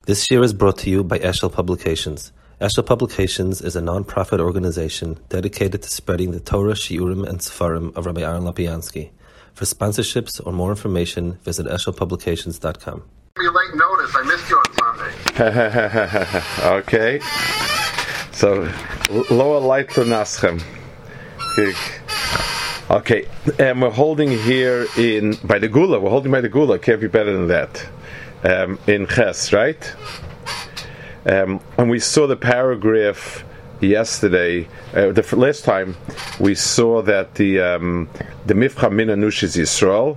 This year is brought to you by Eshel Publications. Eshel Publications is a non-profit organization dedicated to spreading the Torah, Shiurim, and Sefarim of Rabbi Aaron Lapiansky. For sponsorships or more information, visit eshelpublications.com. Late notice, I missed you on Sunday. Okay. So, lower light to Naschem. Okay, and we're holding here by the Gula. We're holding by the Gula. Can't be better than that. In Ches, right? And we saw the paragraph yesterday. The last time we saw that the Mifcha Min Anush is Yisrael.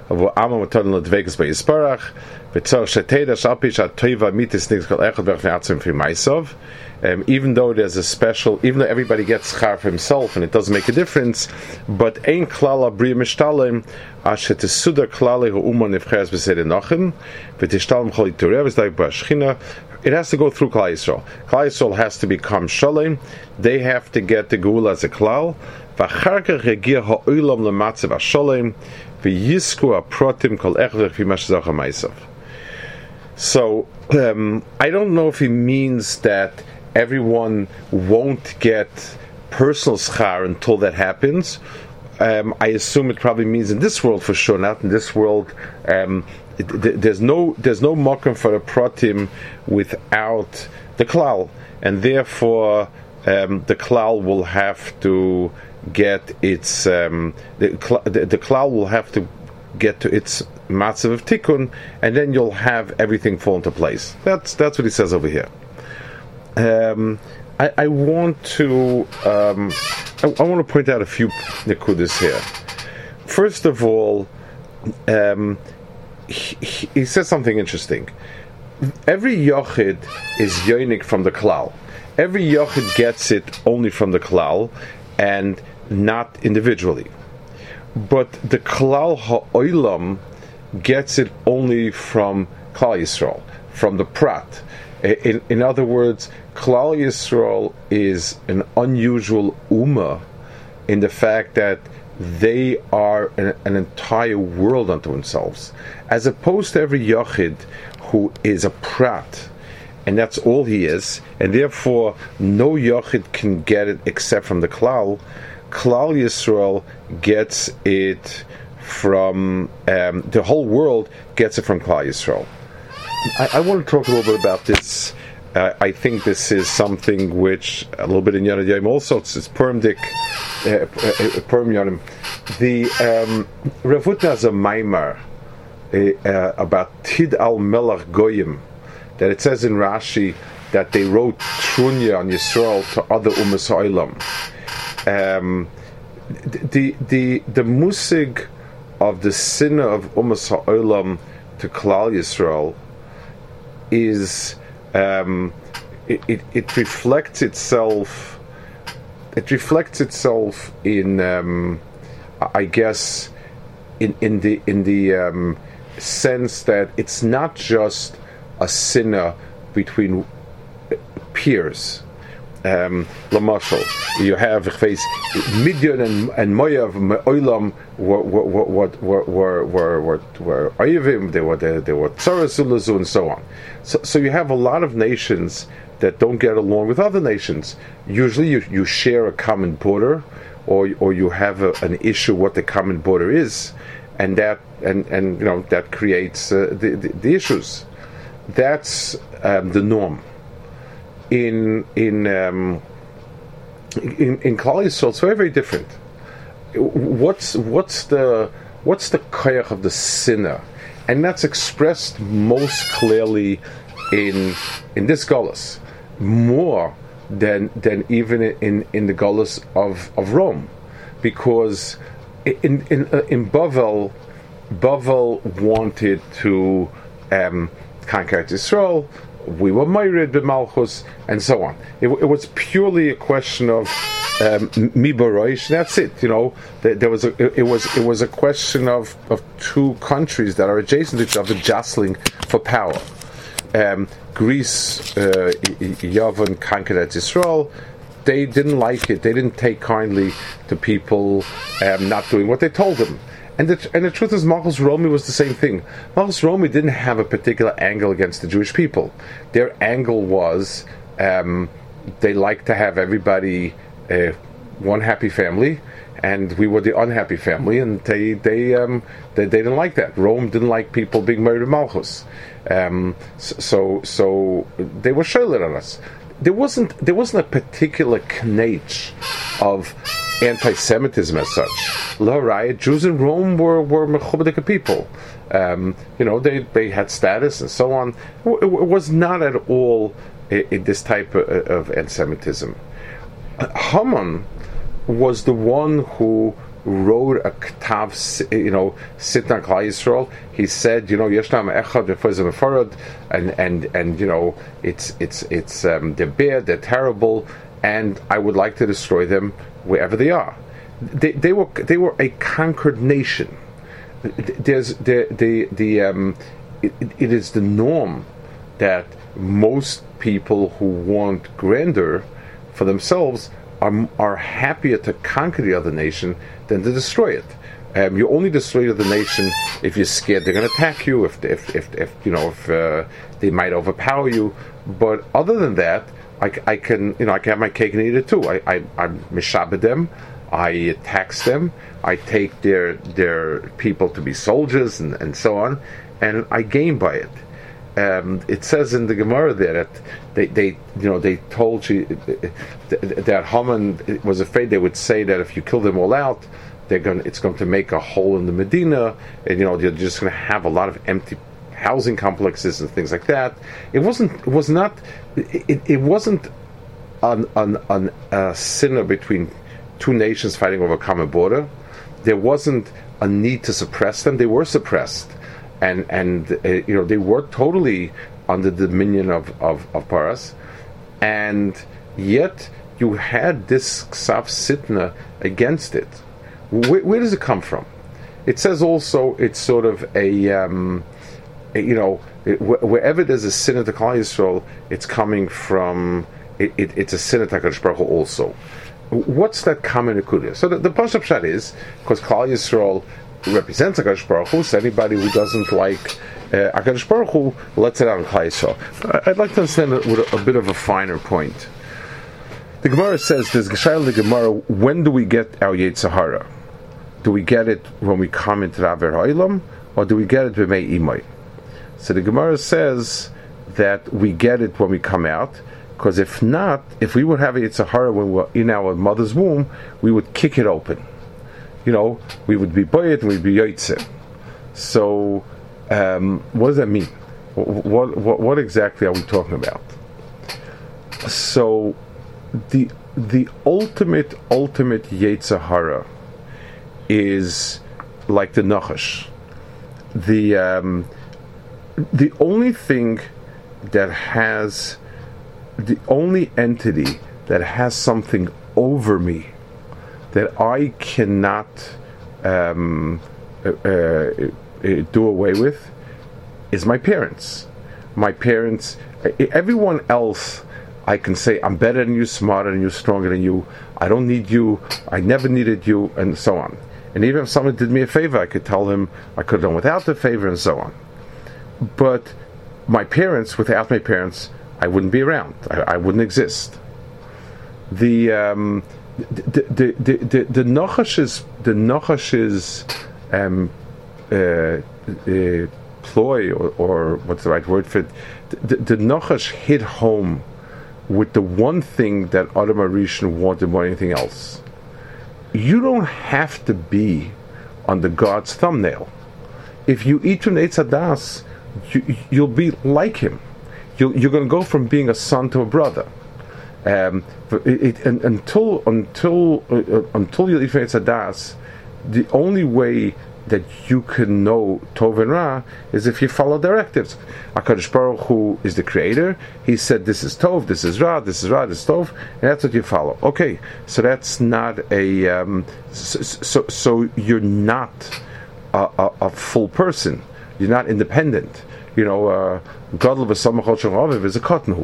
Even though there's a special, even though everybody gets schar for himself and it doesn't make a difference, but ein klal abriya mishtalim asher tesuda klali ha'uma nivcheres b'seder nachem v'tishtalim chol yiturev v'zdayv b'ashchina. It has to go through Klal Yisrael. Klal Yisrael has to become shalom. They have to get the geula as a klal. V'achar kach yagir ha'olam l'matzav ha'shalom v'yisku ha'protim kol echad v'mashzach ha'maisav. So I don't know if he means that everyone won't get personal schar until that happens. I assume it probably means in this world for sure, not in this world. There's no makom for a protim without the klal, and therefore the klal will have to get its the klal will have to get to its matzav of tikkun, and then you'll have everything fall into place. That's what he says over here. I want to point out a few nekudas here. First of all, he says something interesting. Every yochid is yonik from the klal. Every yochid gets it only from the klal and not individually. But the klal ha'olam gets it only from Klal Yisrael, from the prat. In other words, Klal Yisrael is an unusual ummah in the fact that they are an entire world unto themselves, as opposed to every yochid who is a prat, and that's all he is, and therefore no yochid can get it except from the klal. Klal Yisrael gets it from the whole world gets it from Klal Yisrael. I want to talk a little bit about this. I think this is something which a little bit in Yonah Yom also. It's Purim Dik, Purim Yonim. The Rav Hutner has a maimar about Tid al Melach Goyim, that it says in Rashi that they wrote Trunya on Yisrael to other Umas Ha'olam. The musig of the sinner of Umas Ha'olam to Klal Yisrael is it reflects itself. It reflects itself in I guess in the sense that it's not just a sinner between peers. Lamashal, you have Midian and Moav Oilam were Ayivim, they were Tzarasulazu, and so on. So you have a lot of nations that don't get along with other nations. Usually you share a common border, or you have an issue what the common border is, and that creates the issues. That's the norm. In Klal Yisrael, it's very, very different. What's the koyach of the sinner, and that's expressed most clearly in this galus, more than even in the galus of Rome, because in Bavel wanted to conquer Israel. We were married with Malchus, and so on. It was purely a question of Mibaroish. That's it. It was a question of two countries that are adjacent to each other jostling for power. Greece, Yavon conquered Israel. They didn't like it. They didn't take kindly to people not doing what they told them. And the truth is, Malchus Romi was the same thing. Malchus Romi didn't have a particular angle against the Jewish people. Their angle was they liked to have everybody one happy family, and we were the unhappy family, and they didn't like that. Rome didn't like people being married to Malchus, so they were shoiler on us. There wasn't a particular knetch of anti-Semitism as such. L'harayah, Jews in Rome were mechubadik people. They had status and so on. It was not at all this type of anti-Semitism. Haman was the one who wrote a ktav, Sitna Klal Yisrael. He said, Yeshnam Echad V'Fozim Mefarad, and it's they're bad, they're terrible, and I would like to destroy them wherever they are. They were a conquered nation. It is the norm that most people who want grandeur for themselves are happier to conquer the other nation than to destroy it. You only destroy the nation if you're scared they're going to attack you, if they might overpower you. But other than that, I can have my cake and eat it too. I mishabed them, I tax them, I take their people to be soldiers and so on, and I gain by it. It says in the Gemara there that they told you that Haman was afraid they would say that if you kill them all out, it's going to make a hole in the Medina, and you're just going to have a lot of empty housing complexes and things like that. It wasn't a sinner between two nations fighting over a common border. There wasn't a need to suppress them. They were suppressed. And they were totally under the dominion of Paras, and yet you had this Ksav Sitna against it. Where does it come from? It says also it's sort of wherever there's a sin at the Klal Yisrael, it's coming from it's a sin at HaKadosh Baruch Hu also. What's that common nekudah? So the Pashup Pshat is because Klal Yisrael represents HaKadosh Baruch Hu, so anybody who doesn't like HaKadosh Baruch Hu lets it out on Klal Yisrael. I'd like to understand it with a bit of a finer point. The Gemara says, there's Geshayel the Gemara, when do we get our Yetzer Hara? Do we get it when we come into the Aver Ha'ilam, or do we get it b'mei imay? So the Gemara says that we get it when we come out, because if not, if we would have a Yetzer Hara when we were in our mother's womb, we would kick it open. We would be boyet and we'd be yoitze. So, what does that mean? What exactly are we talking about? So, the ultimate Yetzer Hara is like the Nachash. The only thing that has, the only entity that has something over me that I cannot do away with is my parents. My parents, everyone else, I can say, I'm better than you, smarter than you, stronger than you, I don't need you, I never needed you, and so on. And even if someone did me a favor, I could tell him I could have done without the favor, and so on. But my parents, without my parents, I wouldn't be around. I wouldn't exist. The Nachash's ploy, or what's the right word for it? The Nachash hit home with the one thing that Adam HaRishon wanted more than anything else. You don't have to be on the God's thumbnail. If you eat from Eitz Hadas, you'll be like him. You're going to go from being a son to a brother. Until you eat from Eitz Hadas, the only way that you can know Tov and Ra is if you follow directives. HaKadosh Baruch Hu is the creator. He said this is Tov, this is Ra, this is Ra, this is Tov, and that's what you follow. Okay, so that's not a so you're not a full person. You're not independent. Gadol v'samachot shel aviv is a kotnu.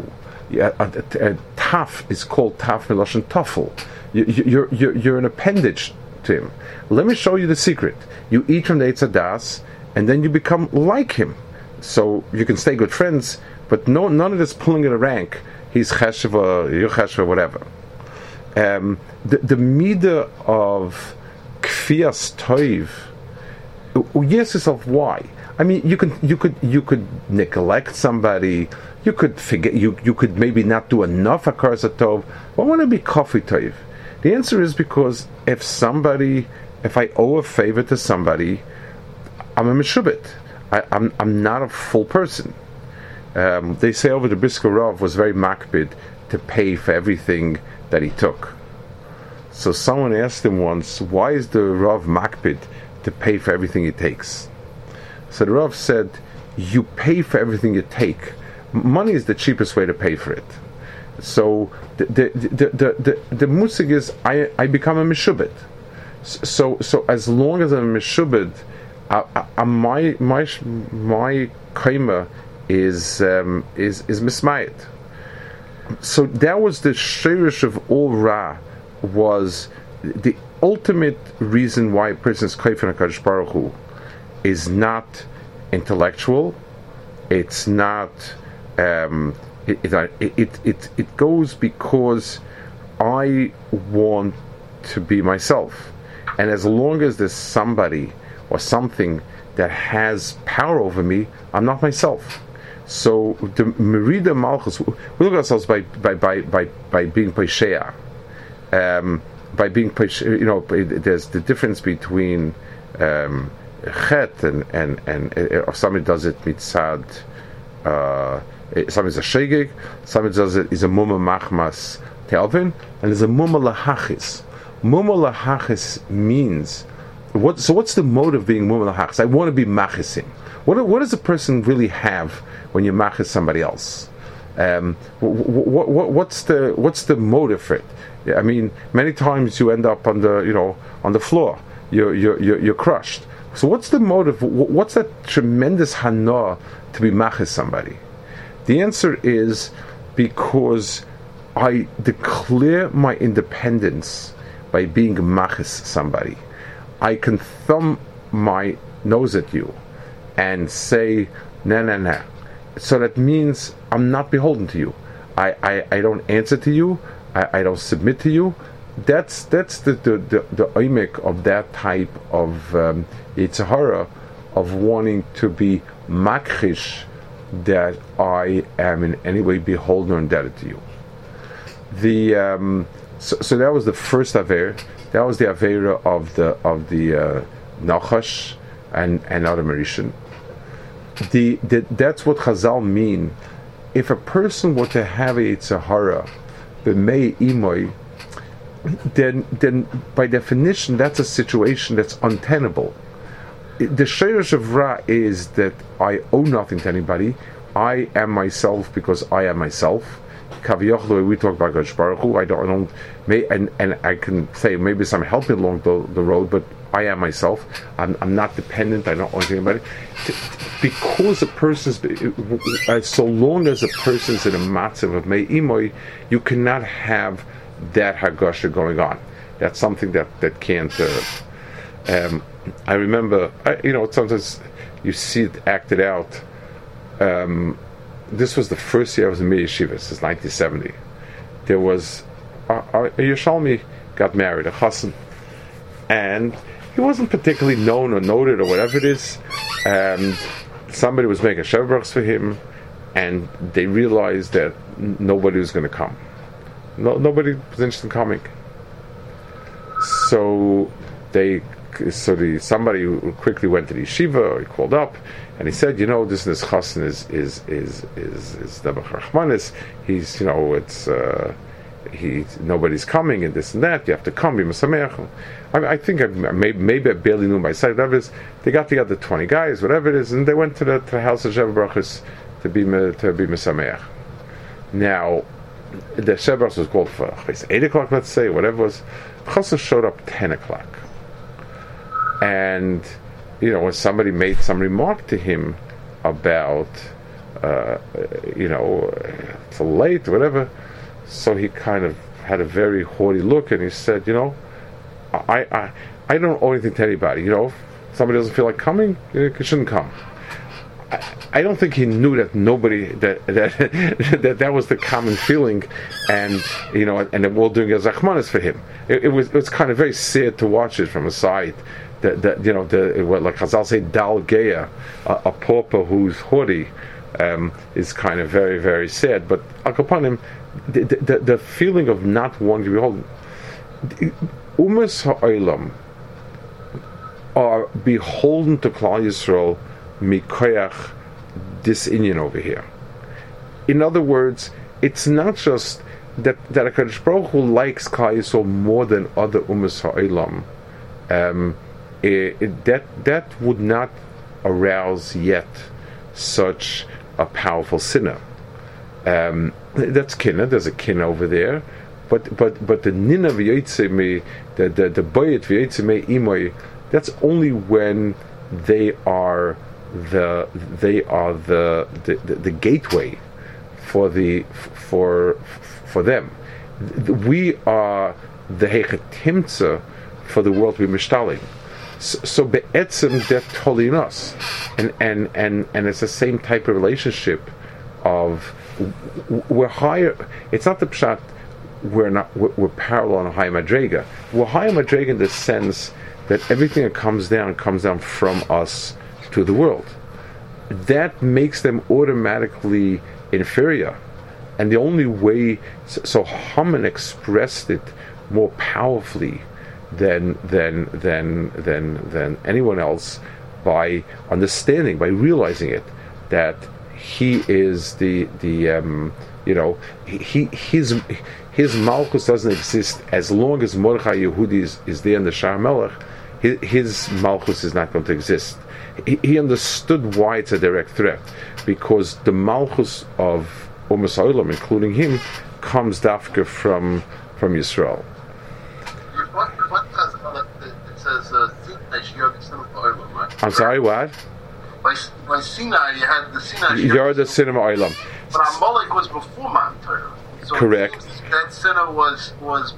Taf is called Taf Miloshen Tafel. You're an appendage to him. Let me show you the secret. You eat from the Eitz HaDaas, and then you become like him. So you can stay good friends, but none of this pulling in a rank. He's cheshva, you're cheshva, whatever. The midah of kfiyas toiv. You ask yourself why. I mean, you could neglect somebody. You could forget. You could maybe not do enough hakaras tov. Why want to be coffee toiv? The answer is because if I owe a favor to somebody, I'm a meshubit. I'm not a full person. They say over the Brisker Rav was very makbid to pay for everything that he took. So someone asked him once, why is the Rav makbid to pay for everything he takes? So the Rav said, you pay for everything you take. Money is the cheapest way to pay for it. So the musig is I become a meshubit. So as long as I'm a meshubit, my kaima is mismayit. So that was the shirish of all ra, was the ultimate reason why a person's kaifin HaKadosh Baruch Hu is not intellectual. It's not. It goes because I want to be myself, and as long as there's somebody or something that has power over me, I'm not myself. So the Merida Malchus, we look at ourselves by being Pesheah. By being Pesheah, there's the difference between Chet and if somebody does it mitzad, somebody's a shegeg, somebody does it is a mumma machmas te'alvin, and there's a mumma lahachis. Mumma lahachis means what's the motive of being mumma lahachis? I want to be machisim. What does a person really have when you machis somebody else? What's the motive for it? I mean, many times you end up on the floor. You're crushed. So what's the motive? What's that tremendous hana to be machis somebody? The answer is because I declare my independence by being machis somebody. I can thumb my nose at you and say, nah. So that means I'm not beholden to you. I don't answer to you. I don't submit to you. That's the oimik of that type of yitzhara of wanting to be makhish that I am in any way beholden or indebted to you. So that was the first aver. That was the avera of the Nachash and other Marishan. That's what Chazal mean. If a person were to have a yitzhara, b'mei imoy, then by definition that's a situation that's untenable. The shirish of Ra is that I owe nothing to anybody. I am myself because I am myself. Kaviyach, the way we talk about Kadosh Baruch Hu, and I can say maybe some helping along the road, but I am myself. I'm not dependent. I don't owe anybody. Because a person's, so long as a person's in a matzav of mei imoy, you cannot have that hagasha going on. That's something that can't. I remember, sometimes you see it acted out. This was the first year I was in Yeshiva, since 1970. There was a Yerushalmi got married, a chassan, and he wasn't particularly known or noted or whatever it is. And somebody was making shevbrachs for him, and they realized that nobody was going to come. Nobody was interested in coming. So somebody who quickly went to the yeshiva, or he called up, and he said, this chassan is Dabach Rachmanis. He's, nobody's coming, and this and that. You have to come, be mesameach. I think maybe I barely knew my side. Whatever it is, they got together 20 guys, whatever it is, and they went to the house of Sheva Brachos to be mesameach. Now, the Sheva Brachos was called for 8 o'clock, let's say, whatever it was. Chassan showed up 10 o'clock. And when somebody made some remark to him about it's late, whatever, so he kind of had a very haughty look, and he said, I don't owe anything to anybody. If somebody doesn't feel like coming, it shouldn't come. I don't think he knew that nobody that was the common feeling, and and that we're all doing a zachmanis for him. It was kind of very sad to watch it from a side. What like Chazal say, dal geya, a pauper who's haughty, is kind of very, very sad. But upon him, the feeling of not wanting to be beholden. Umas ha'olam are beholden to Klal Yisrael mikoyach this Inyan over here. In other words, it's not just that HaKadosh Baruch Hu likes Klal Yisrael more than other Umas ha'olam. That would not arouse yet such a powerful sinner. That's kinna. There's a kinna over there, but the nina v'yotzei the bayit v'yotzei imoy. That's only when they are the gateway for them. We are the hechetimtza for the world to be mishtalim. So be'etzim they're totally in us, and it's the same type of relationship of we're higher. It's not the pshat we're parallel on a high madrega. We're high madrega in the sense that everything that comes down from us to the world. That makes them automatically inferior, and the only way so Haman expressed it more powerfully than anyone else by understanding, by realizing it, that he is his malchus doesn't exist as long as Mordechai Yehudi is there in the Shar Melech. His malchus is not going to exist. He understood why it's a direct threat, because the malchus of Umas ha'olam, including him, comes dafka from Yisrael. I'm sorry, what? By Sinai, you had the Sinai. You're the Sinai Olam. But Amalek was before Mount Torah. So correct. That Sinai was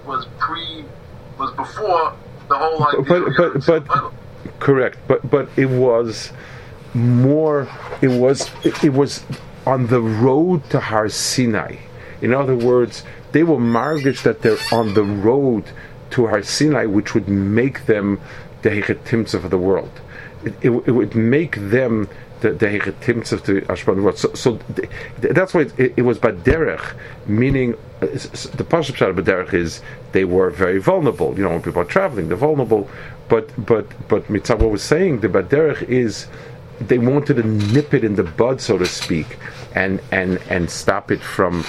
before the whole idea. But correct. But it was more. It was on the road to Har Sinai. In other words, they were margish that they're on the road to Har Sinai, which would make them the hechetimtza for the world. It would make them the hechetimtza of the Ashban world. So that's why it was baderech, meaning the pasuk pshat baderech is they were very vulnerable. When people are traveling, they're vulnerable. But Mitzvah was saying the baderech is they wanted to nip it in the bud, so to speak, and stop it from.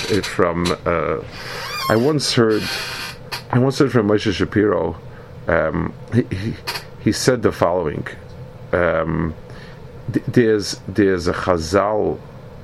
I once heard from Moshe Shapiro. He said the following. There's a Chazal.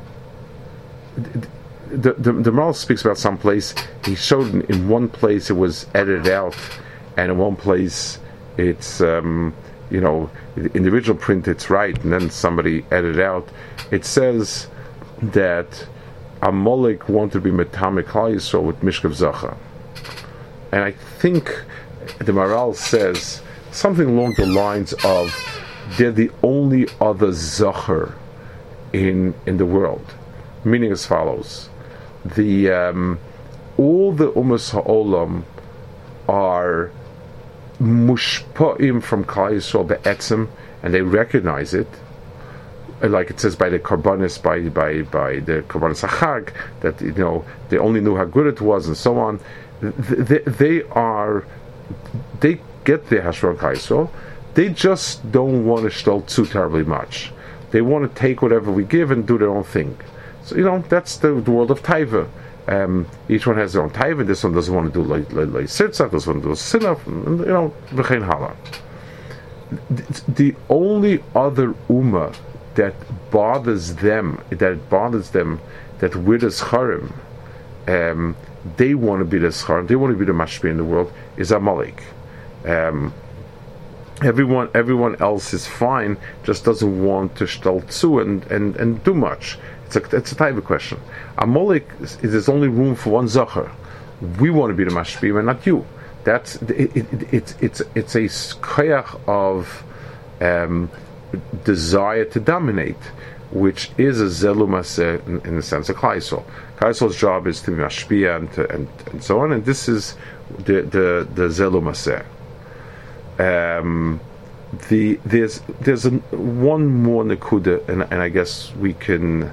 The Maral speaks about some place. He showed in one place it was edited out, and in one place it's in the original print it's right, and then somebody edited out. It says that Amalek wanted to be Metame Klal Yisrael with Mishkav Zacha, and I think the Maral says something along the lines of they're the only other Zacher in the world, meaning as follows: the all the Umas ha'olam are mushpa'im from Klal Yisrael be'etzem, and they recognize it, like it says by the Karbanis, by the Karbanis Hachag, that they only knew how good it was, and so on. They get the Hashron Klal Yisrael. They just don't want to shtel too terribly much. They want to take whatever we give and do their own thing. So that's the world of Taiva. Each one has their own Taiva. This one doesn't want to do like Sitzach. This one does Sinaf. V'chein hala. The only other Ummah that bothers them, that we're the Scharim, they want to be the Scharim, they want to be the Mashpia in the world, is Amalek. Everyone else is fine, just doesn't want to shtel tzu and do much. It's a type of question. Amalek is there's only room for one zacher. We want to be the mashpim and not you. It's a koyach of desire to dominate, which is a zelu maseh in the sense of Klal. Klal job is to be mashpia and so on, and this is the zelu maseh. There's one more nekuda, and I guess we can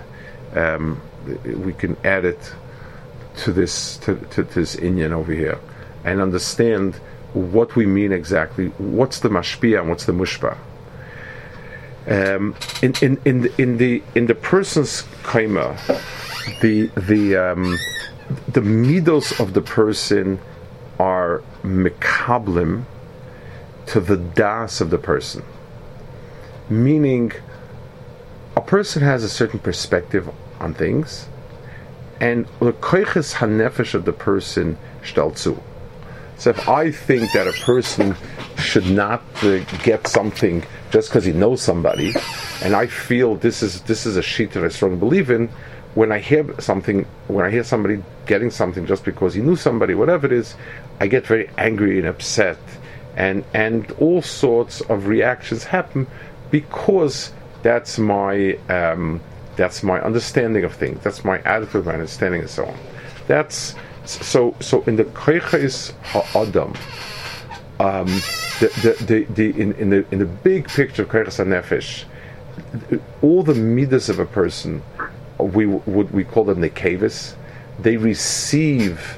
add it to this inyan over here, and understand what we mean exactly. What's the mashpia and what's the mushpa? In the person's kaima, the midos of the person are mekablim to the das of the person, meaning a person has a certain perspective on things, and the koiches hanefesh of the person shtelzu. So if I think that a person should not get something just because he knows somebody, and I feel this is a sheet that I strongly believe in, when I hear somebody getting something just because he knew somebody, whatever it is, I get very angry and upset, and all sorts of reactions happen because that's my understanding of things, that's my attitude, my understanding, and so on. That's so in the koiches ha'adam, in the big picture of koiches ha'nefesh, all the midas of a person, we call them nekevis. They receive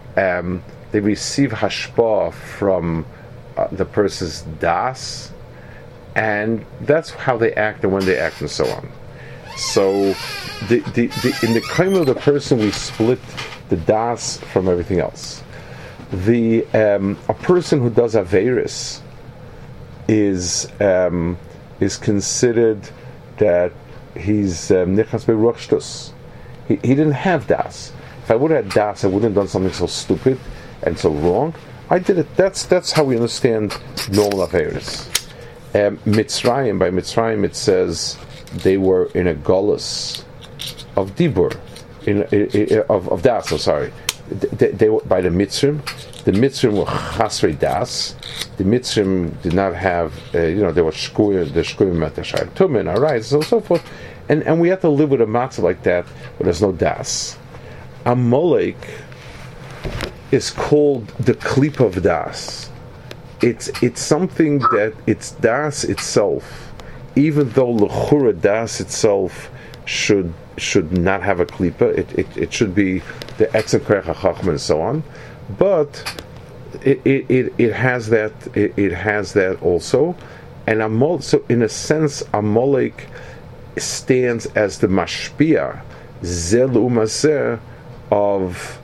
hashpah from the person's das, and that's how they act and when they act and so on. So in the kaima of the person, we split the das from everything else. A person who does averis is considered that he's nichas beruach shtus. He didn't have das. If I would have had das, I wouldn't have done something so stupid and so wrong. I did it. That's how we understand normal averis. Mitzrayim, by Mitzrayim it says they were in a golus of dibur, of das. I'm sorry. They were by the Mitzrim. The Mitzrim were chasrei das. The Mitzrim did not have, they were shkuim metashayim tumin, all right, so forth. And we have to live with a matzah like that, where there's no das. Amalek is called the klip of das. It's something that it's das itself, even though l'chura das itself should not have a klipa. It should be the etzem koach hachachma and so on, but it has that. It has that also, and so in a sense, Amalek stands as the mashpia zelu maseh of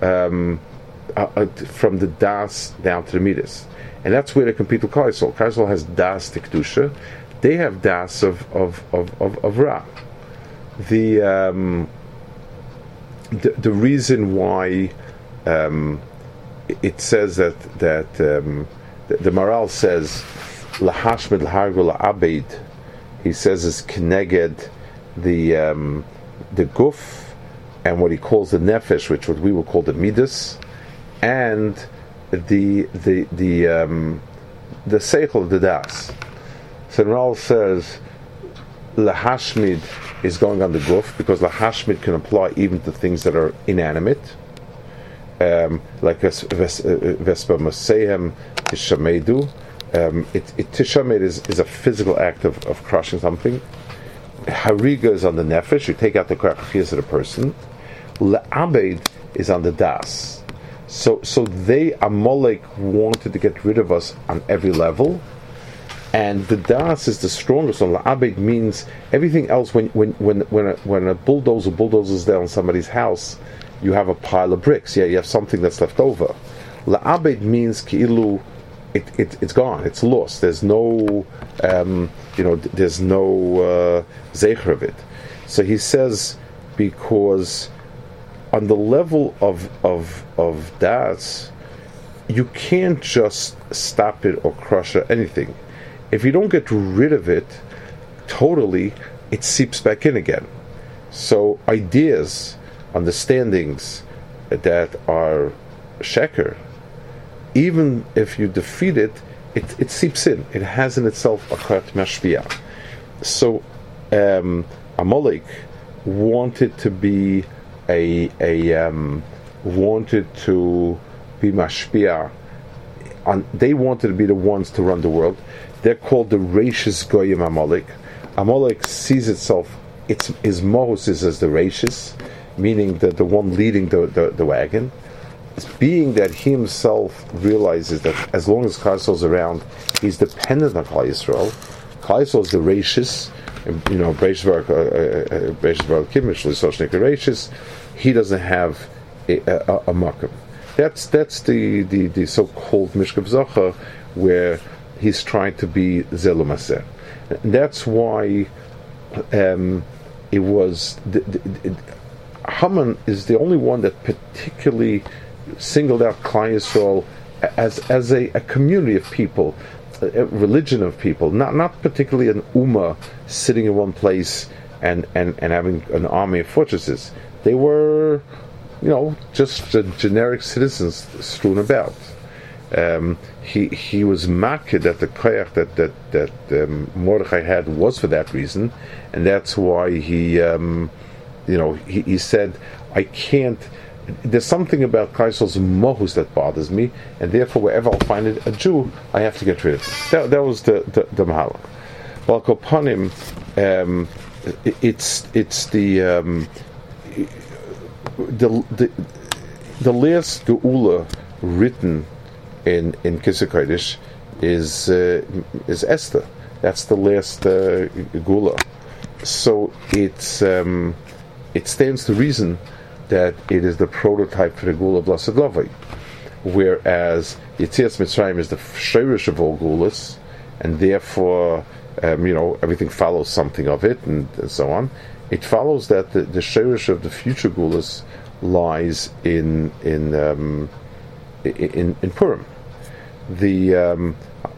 from the das down to the midas, and that's where they compete with Kaisel. Kaisel has das tikdusha, they have das of ra. The reason why it says that the Maral says lahashmid lahargu la'abed, he says is keneged the guf and what he calls the nefesh, which what we will call the midas, and the seichel of the das. So Maral says lahashmid is going on the guf, because lahashmid can apply even to things that are inanimate, like vespa masehem tishamedu. Tishamed is a physical act of crushing something. Hariga is on the nefesh, you take out the krachis of the person. La'abed is on the das. So they, Amalek, wanted to get rid of us on every level, and the das is the strongest. So la'abed means everything else. When a bulldozer is there on somebody's house, you have a pile of bricks. Yeah, you have something that's left over. La'abed means ki'ilu. It's gone. It's lost. There's no, there's no zecher of it. So he says, because on the level of das, you can't just stop it or crush it, anything. If you don't get rid of it totally, it seeps back in again. So ideas, understandings that are sheker, even if you defeat it, it seeps in. It has in itself a krat mashpia. So Amalek wanted to be wanted to be mashpia. They wanted to be the ones to run the world. They're called the Reishis Goyim Amalek. Amalek sees itself, his mohus is as the Reishis, meaning that the one leading the wagon. Being that he himself realizes that as long as Klal Yisrael is around, he's dependent on Klal Yisrael. Klal Yisrael is the Reishis, he doesn't have a makam. That's the so-called Mishkav Zocha, where he's trying to be Zelumaser. That's why it was Haman is the only one that particularly singled out Klal Yisrael as a community of people, a religion of people, not particularly an ummah sitting in one place and having an army of fortresses. They were, just generic citizens strewn about. He was maked that the koyach that Mordechai had was for that reason, and that's why he said, I can't. There's something about Klal Yisrael's mohus that bothers me, and therefore wherever I'll find a Jew, I have to get rid of it. That was the mahalach. Well, Kopanim, it's the last geula written in Kisei Kodesh is Esther. That's the last geula. So it stands to reason that it is the prototype for the Geula of Lasad Lavai, whereas Yetzias Mitzrayim is the shirish of all Geulas, and therefore everything follows something of it, and so on. It follows that the shirish of the future Geulas lies in Purim. The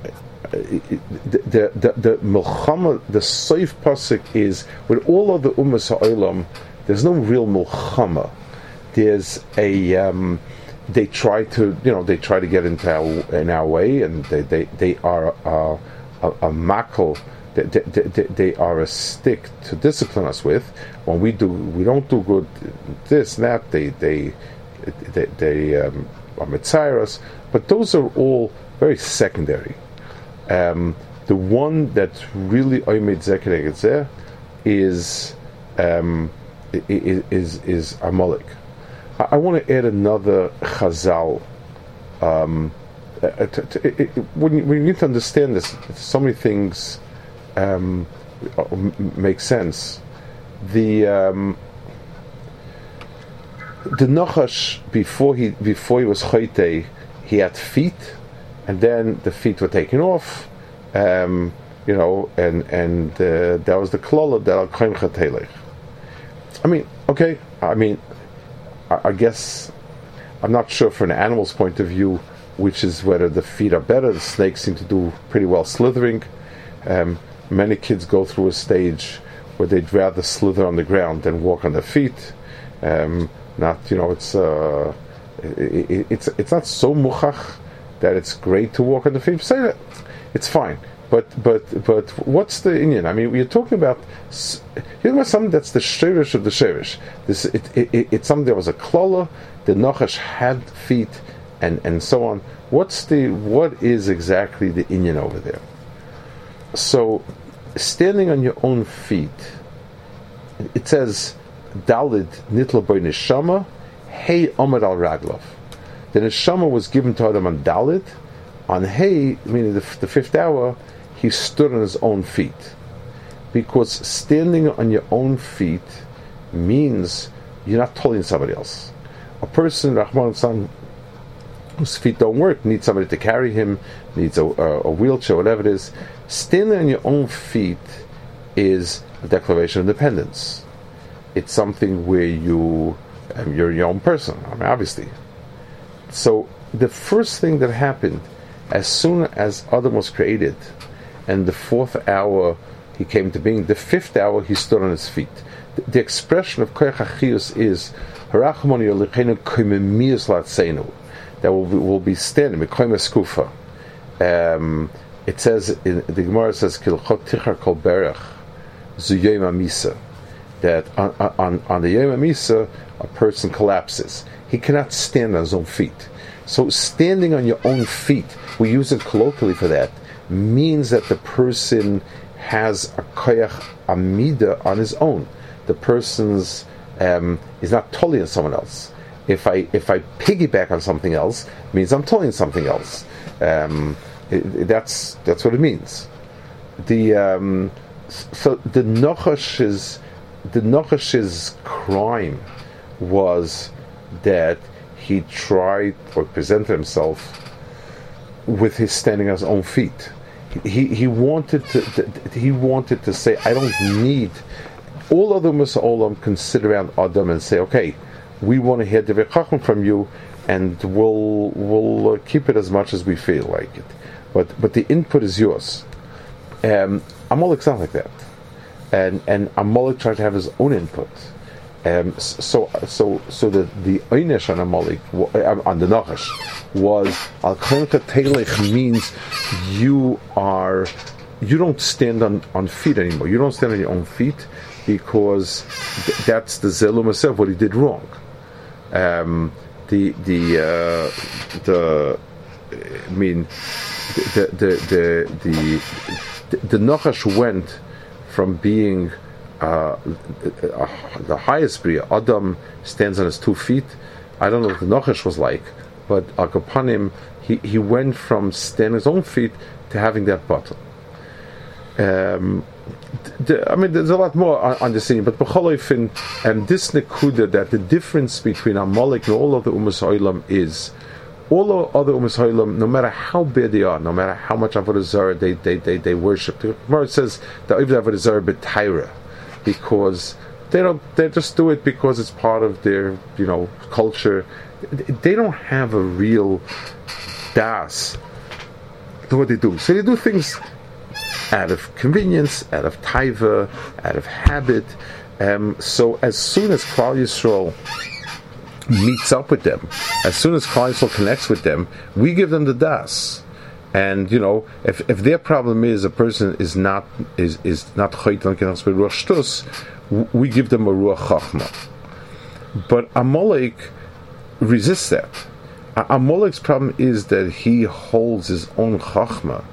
Milchama, the Soif Pasuk is, with all of the Ummas Ha'olam, there's no real Milchama. There's they try to get in our way, and they are a makel. They are a stick to discipline us with. When we don't do good, this and that, they are mitzair us. But those are all very secondary. The one that's really oimid zeker etzeh is Amalek. I want to add another chazal. When you need to understand this, so many things make sense. The Nachash, before he was chaytei, he had feet, and then the feet were taken off. And that was the klala that al kaim chatelech. I guess I'm not sure from an animal's point of view, which is whether the feet are better. The snakes seem to do pretty well slithering. Many kids go through a stage where they'd rather slither on the ground than walk on their feet. It's not so muchach that it's great to walk on the feet. Say that it's fine. But what's the Indian? We're talking about something that's the shirish of the shirish. It's something that was a klola. The Nachash had feet, and so on. What is exactly the Indian over there? So, standing on your own feet, it says Dalid nitla boy neshama, hey omad al raglov. The neshama was given to Adam on Dalid. On hey, meaning the fifth hour, he stood on his own feet. Because standing on your own feet means you're not tolling somebody else. A person, Rahman San, whose feet don't work, needs somebody to carry him, needs a wheelchair, whatever it is. Standing on your own feet is a declaration of independence. It's something where you're your own person, obviously. So the first thing that happened, as soon as Adam was created, and the fourth hour he came to being, the fifth hour he stood on his feet. the expression of koyach achiyus is harachmoni yolichenu koimemius latseinu, that will be standing mekoyim eskufa. It says the Gemara says kilchot tichar kol berach zu yom hamisa, that on the yom hamisa a person collapses. He cannot stand on his own feet. So standing on your own feet, we use it colloquially for that, means that the person has a koyach amida on his own. The person's is not totally on someone else. If I piggyback on something else, it means I'm totally on something else. That's what it means. So the Nochash's crime was that he tried or presented himself with his standing on his own feet. He wanted to say, I don't need. All other Olam can sit around Adam and say, okay, we want to hear the Chacham from you, and we'll keep it as much as we feel like it. But the input is yours. Amalek's not like that, and Amalek tried to have his own input. So the Einesh on Amalek on the Nachash was Al Klenka Telech, means you don't stand on feet anymore. You don't stand on your own feet, because that's the Zelum Asef, what he did wrong. The Nachash went from being the highest Bria. Adam stands on his 2 feet. I don't know what the Nachash was like, but Al Kapanim, he went from standing on his own feet to having that bottle. There's a lot more on the scene, but B'cholayfin, and this nekuda, that the difference between Amalek and all of the Umas Olam is, all the other Umas Olam, no matter how bad they are, no matter how much Avodah Zarah they worship, the Gemara says that Avodah Zarah b'Taira, because they just do it because it's part of their culture. They don't have a real das to what they do. So they do things out of convenience, out of taiva, out of habit. So as soon as Klal Yisrael meets up with them, as soon as Klal Yisrael connects with them, we give them the das. And if their problem is a person is not chaytan kenas beruach shtus, we give them a ruach chachma. But Amalek resists that. Amalek's problem is that he holds his own chachma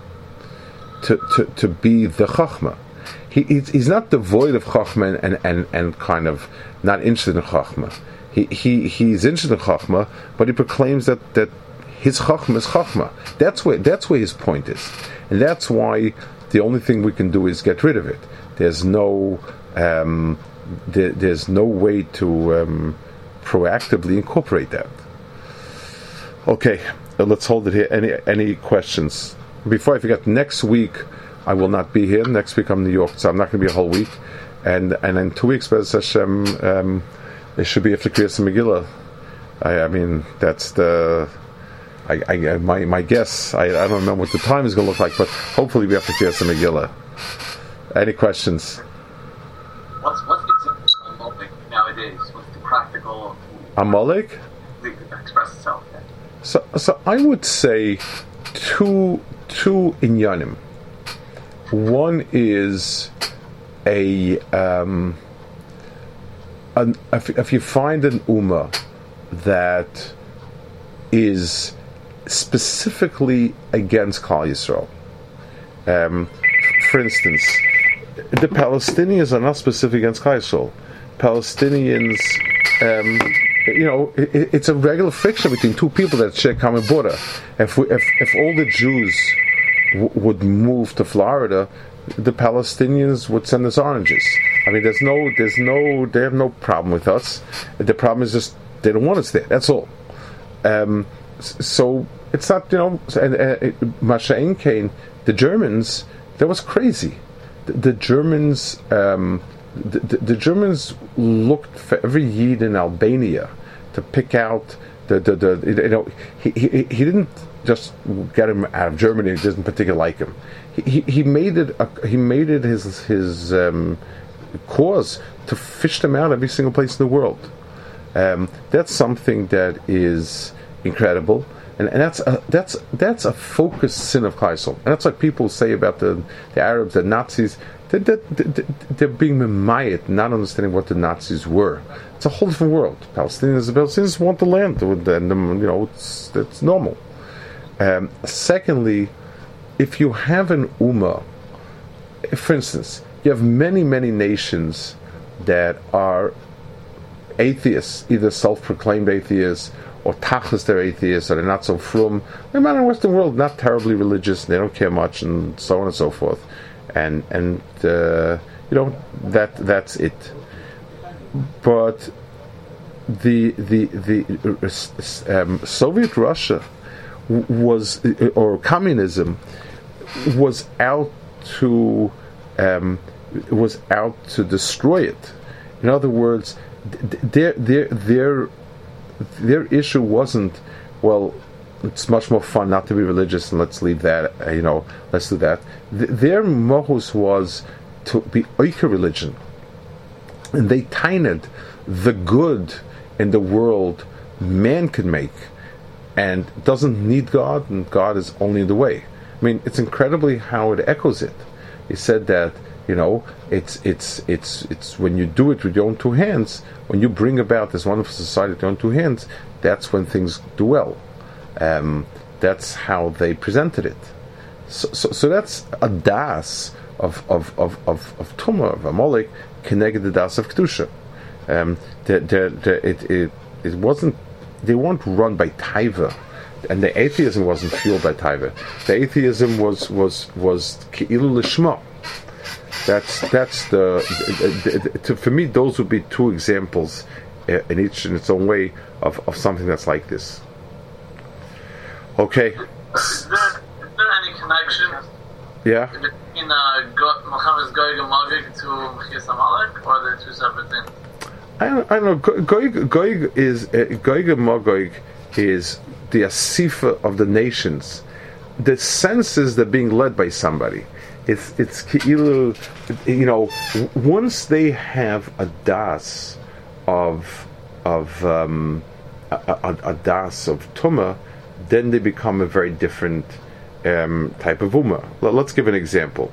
to be the chachma. He's not devoid of chachma and kind of not interested in chachma. He's interested in chachma, but he proclaims that his chachma is chachma. That's where his point is, and that's why the only thing we can do is get rid of it. There's no there's no way to proactively incorporate that. Okay, let's hold it here. Any questions? Before I forget, next week I will not be here. Next week I'm in New York, so I'm not going to be a whole week. And in 2 weeks, Be'ez Hashem, it should be after Kriyas Megillah. I mean, that's the my guess. I don't remember what the time is going to look like, but hopefully we have to Kriyas Megillah. Any questions? What's the Amalek nowadays? What's the practical Amalek? Express itself. Yeah. So I would say two inyanim. One is if you find an ummah that is specifically against Klal Yisrael. For instance, the Palestinians are not specific against Klal Yisrael. Palestinians, it's a regular friction between two people that share common border. If all the Jews would move to Florida, the Palestinians would send us oranges. I mean, they have no problem with us. The problem is just they don't want us there. That's all. So it's not, Masha'in Kane, the Germans, that was crazy. The Germans, the Germans looked for every Yid in Albania to pick out he didn't just get him out of Germany. He didn't particularly like him. He made it his cause to fish them out every single place in the world. That's something that is incredible, and that's a focused sin of Klal Yisrael. And that's like people say about the Arabs, the Nazis. They're being memayit, not understanding what the Nazis were. It's a whole different world. Palestinians want the land, and it's normal. Secondly, if you have an ummah, for instance, you have many nations that are atheists, either self-proclaimed atheists or tachlis they're atheists, or they're not so frum. They're not in the Western world, not terribly religious, and they don't care much, and so on and so forth. And that's it. But the Soviet Russia or communism was out to destroy it. In other words, their issue wasn't, well, it's much more fun not to be religious, and let's leave that. Let's do that. Their mohus was to be oika religion, and they tainted the good in the world man can make, and doesn't need God, and God is only in the way. I mean, it's incredibly how it echoes it. He said that it's when you do it with your own two hands, when you bring about this wonderful society with your own two hands, that's when things do well. That's how they presented it. So that's a das of Tumah, of Amalek, connected the das of Kedusha. It wasn't. They weren't run by taiva, and the atheism wasn't fueled by taiva. The atheism was keilu lishma. That's for me. Those would be two examples, in each in its own way, of something that's like this. Okay. Is there any connection? Yeah. Between Muhammad's Goyg and Magog to Mechias Amalek, or are they two separate things? I don't know. Goyg and Magog is the asifa of the nations. The sense is they're being led by somebody. It's keilu, once they have a das of a das of Tumah, then they become a very different type of ummah. Let's give an example.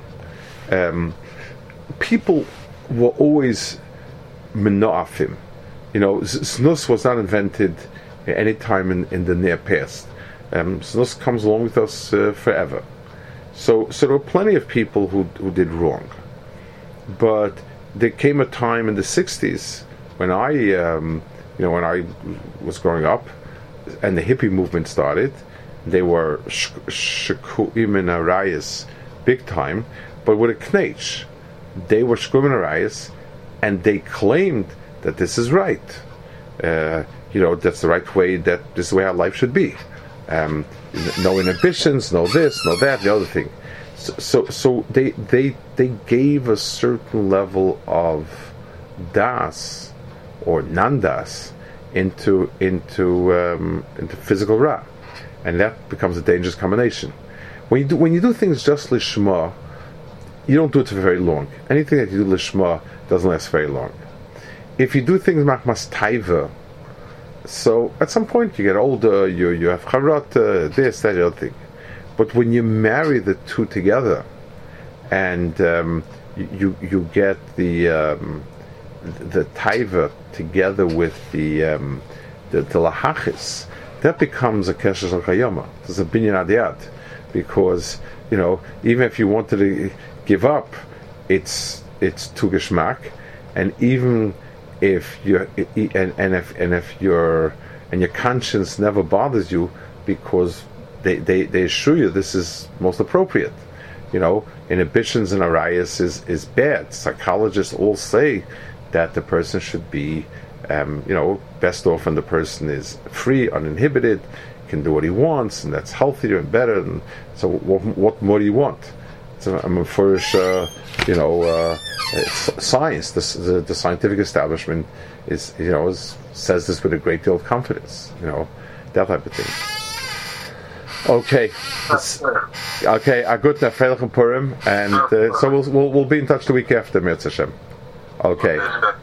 People were always mena'afim. Znus was not invented any time in the near past. Znus comes along with us forever. So there were plenty of people who did wrong. But there came a time in the 60s when I was growing up, and the hippie movement started. They were shekuim and arayas big time, but with a knech. They were shekuim and arayas, and they claimed that this is right. That's the right way, that this is the way our life should be. No inhibitions, no this, no that, the other thing. So they gave a certain level of das or non-das into physical ra, and that becomes a dangerous combination. When you do things just lishma, you don't do it for very long. Anything that you do lishma doesn't last very long. If you do things machmas taiva, so at some point you get older, you have charot, this, that, the other thing. But when you marry the two together, and you get the taiva together with the lahachis, that becomes a kesher shel kayama. There's a binyan adiyat, because even if you wanted to give up, it's tu geschmack, and even if your conscience never bothers you, because they assure you this is most appropriate. Inhibitions and arayas is bad. Psychologists all say that the person should be best off when the person is free, uninhibited, can do what he wants, and that's healthier and better. And so what more do you want? So I'm for science. The scientific establishment says this with a great deal of confidence. That type of thing. Okay. Okay. Agut Nefrelach Purim, and so we'll be in touch the week after, Mirz Hashem. Okay. The